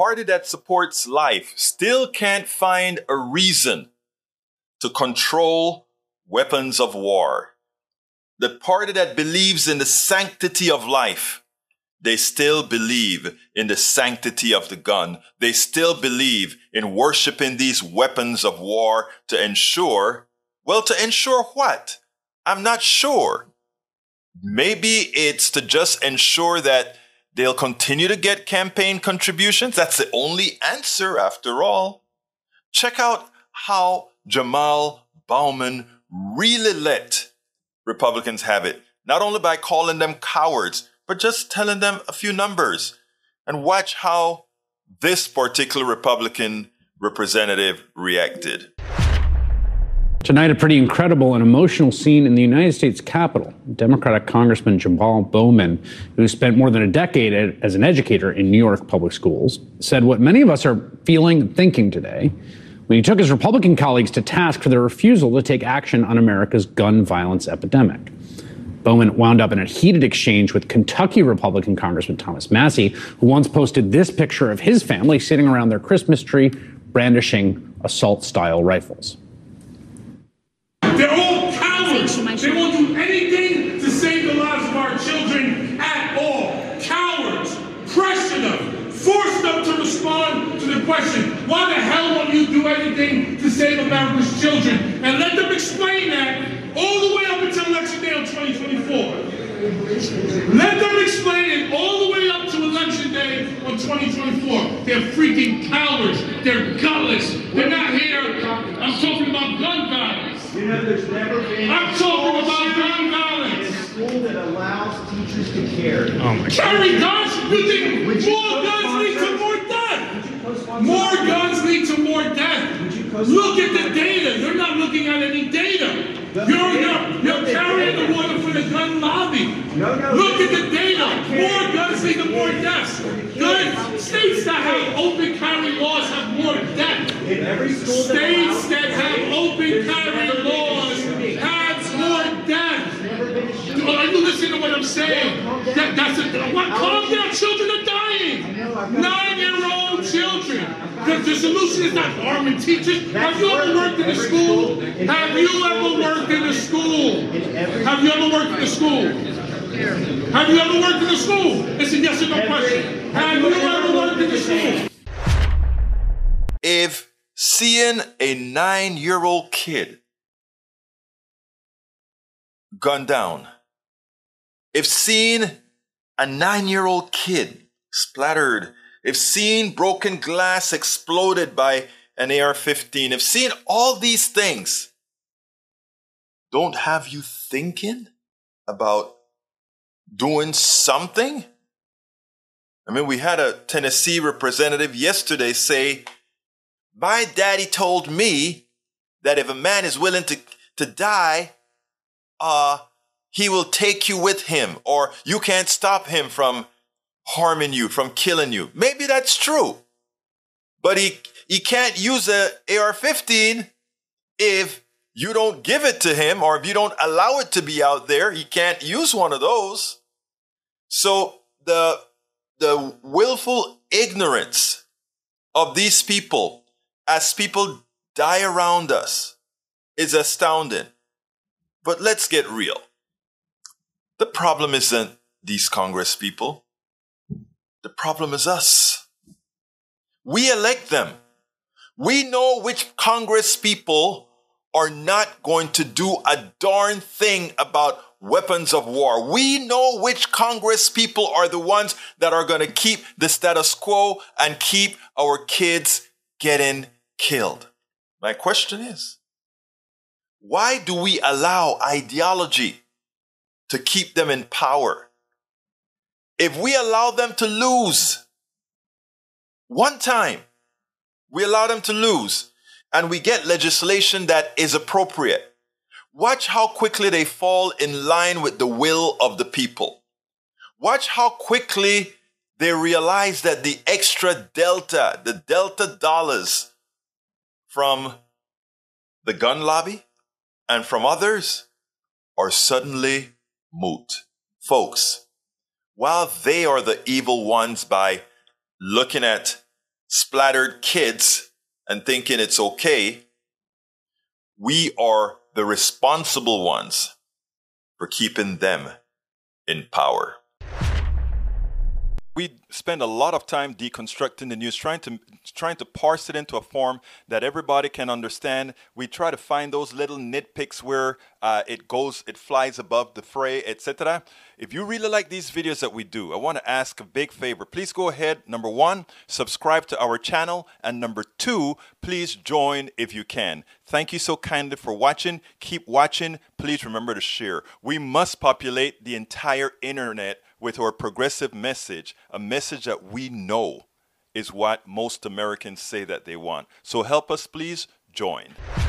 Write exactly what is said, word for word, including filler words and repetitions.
party that supports life still can't find a reason to control weapons of war. The party that believes in the sanctity of life, they still believe in the sanctity of the gun. They still believe in worshiping these weapons of war to ensure, well, to ensure what? I'm not sure. Maybe it's to just ensure that they'll continue to get campaign contributions. That's the only answer after all. Check out how Jamal Bowman really let Republicans have it. Not only by calling them cowards, but just telling them a few numbers. And watch how this particular Republican representative reacted. Tonight, a pretty incredible and emotional scene in the United States Capitol. Democratic Congressman Jamal Bowman, who spent more than a decade as an educator in New York public schools, said what many of us are feeling and thinking today when he took his Republican colleagues to task for their refusal to take action on America's gun violence epidemic. Bowman wound up in a heated exchange with Kentucky Republican Congressman Thomas Massie, who once posted this picture of his family sitting around their Christmas tree brandishing assault-style rifles. They're all cowards. They won't do anything to save the lives of our children at all. Cowards. Pressure them. Force them to respond to the question, why the hell won't you do anything to save America's children? And let them explain that all the way up until election day on twenty twenty-four. Let them explain it all the way up to election day on twenty twenty-four. They're freaking cowards. They're gutless. They're not here. I'm talking about gun violence. You know, there's never been I'm talking about gun violence. in a school that allows teachers to carry. Oh my God. Carry guns? You think more guns lead to more death? More guns lead to more death. Look at the data. You're not looking at any data. You're, you're, you're carrying the water for the gun lobby. Look at the data. More guns lead to more deaths. Good states that have open carry laws have more deaths. States that have open carry laws have more deaths. Are you listening to what I'm saying? That, that's a, what? Calm down. Children are dying. Nine-year-old children. The, the solution is not arming teachers. Have you ever worked in a school? Have you ever worked in a school? Have you ever worked in a school? Have you ever worked in a school? It's a yes or no question. Have you ever worked in a school? If seeing a nine-year-old kid gunned down, if seeing a nine-year-old kid splattered, if seeing broken glass exploded by an A R fifteen, if seeing all these things don't have you thinking about doing something? I mean, we had a Tennessee representative yesterday say, my daddy told me that if a man is willing to, to die, uh, he will take you with him, or you can't stop him from harming you, from killing you. Maybe that's true. But he, he can't use a A R fifteen if you don't give it to him, or if you don't allow it to be out there. He can't use one of those. So the, the willful ignorance of these people as people die around us is astounding. But let's get real. The problem isn't these Congress people. The problem is us. We elect them. We know which Congress people are not going to do a darn thing about weapons of war. We know which Congress people are the ones that are going to keep the status quo and keep our kids getting killed. My question is, why do we allow ideology to keep them in power? If we allow them to lose one time, we allow them to lose, and we get legislation that is appropriate, watch how quickly they fall in line with the will of the people. Watch how quickly they realize that the extra delta, the delta dollars from the gun lobby and from others are suddenly moot. Folks, while they are the evil ones by looking at splattered kids and thinking it's okay, we are the responsible ones for keeping them in power. We spend a lot of time deconstructing the news, trying to trying to parse it into a form that everybody can understand. We try to find those little nitpicks where uh, it goes, it flies above the fray, et cetera. If you really like these videos that we do, I want to ask a big favor. Please go ahead. Number one, subscribe to our channel, and number two, please join if you can. Thank you so kindly for watching. Keep watching. Please remember to share. We must populate the entire internet with our progressive message, a message that we know is what most Americans say that they want. So help us, please join.